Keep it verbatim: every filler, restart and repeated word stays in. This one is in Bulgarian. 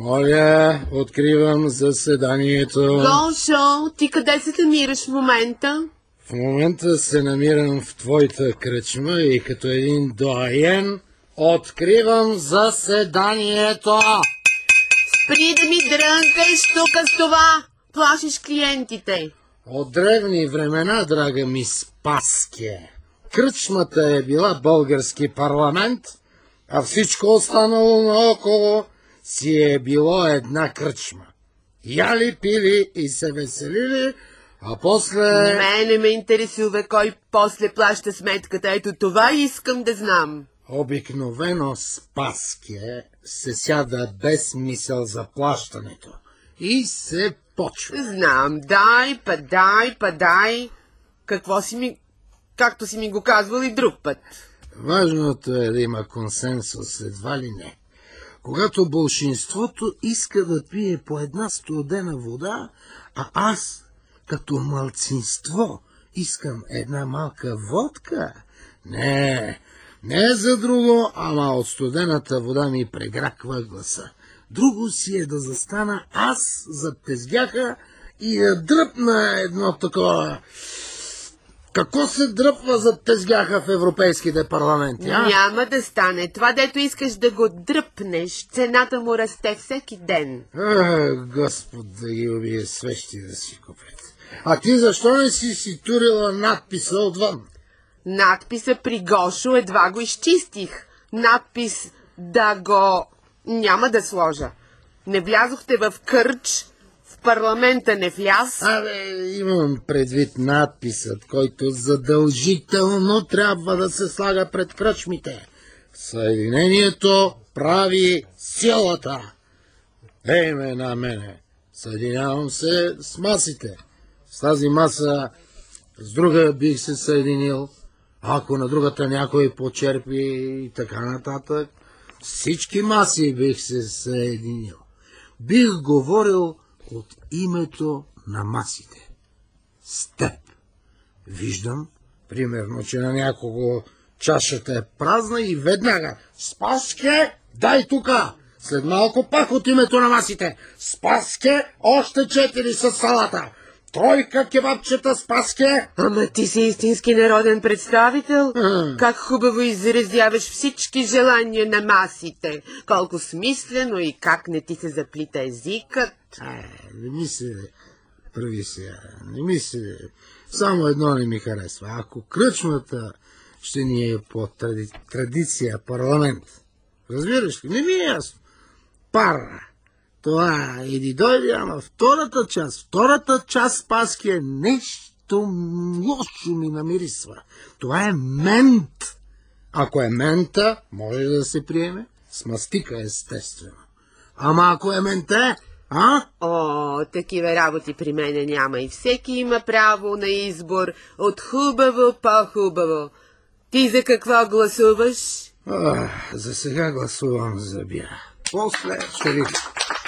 Моля, откривам заседанието. Гошо, ти къде се намираш в момента? В момента се намирам в твоята кръчма и като един доайен откривам заседанието. Спри да ми дрънкаш тук с това. Плашиш клиентите. От древни времена, драга ми Спаске, кръчмата е била български парламент, а всичко останало наоколо си е било една кръчма. Яли, пили и се веселили, а после... Мене ме интересува кой после плаща сметката. Ето това искам да знам. Обикновено Спаске се сяда без мисъл за плащането и се почва. Знам, дай, падай, падай. Какво си ми... Както си ми го казвал и друг път. Важното е да има консенсус, едва ли не. Когато болшинството иска да пие по една студена вода, а аз, като малцинство, искам една малка водка, не, не за друго, ама от студената вода ми преграква гласа. Друго си е да застана аз зад тезгяха и да дръпна едно такова... Какво се дръпва зад тезгяха в европейските парламенти, а? Няма да стане. Това, дето искаш да го дръпнеш, цената му расте всеки ден. А, Господ да ги убие свещи да си купят. А ти защо не си си турила надписа отвън? Надписа при Гошо едва го изчистих. Надпис да го... Няма да сложа. Не влязохте в кърч, в парламента не вляз. Абе, имам предвид надписът, който задължително трябва да се слага пред кръчмите. Съединението прави силата. Ей ме на мене. Съединявам се с масите. С тази маса с друга бих се съединил, ако на другата някой почерпи и така нататък. Всички маси бих се съединил. Бих говорил от името на масите. С теб. Виждам, примерно, че на някого чашата е празна и веднага: Спаске, дай тука! След малко пак от името на масите: Спаске, още четири с салата! Тройка кебабчета, Спаске! Ама ти си истински народен представител. А. Как хубаво изразяваш всички желания на масите. Колко смислено и как не ти се заплита езикът. А, не ми се прави сега, не ми се... Само едно не ми харесва. Ако кръчмата ще ни е по тради... традиция парламент, разбираш ли, не ми е ясно. Пара. Това иди дойде, ама втората част, втората част Спаски е нещо лошо ми намирисва. Това е мент. Ако е мента, може да се приеме. С мастика, естествено. Ама ако е менте, а? О, такива работи при мене няма и всеки има право на избор от хубаво по-хубаво. Ти за какво гласуваш? А, за сега гласувам за бя. После ще видим.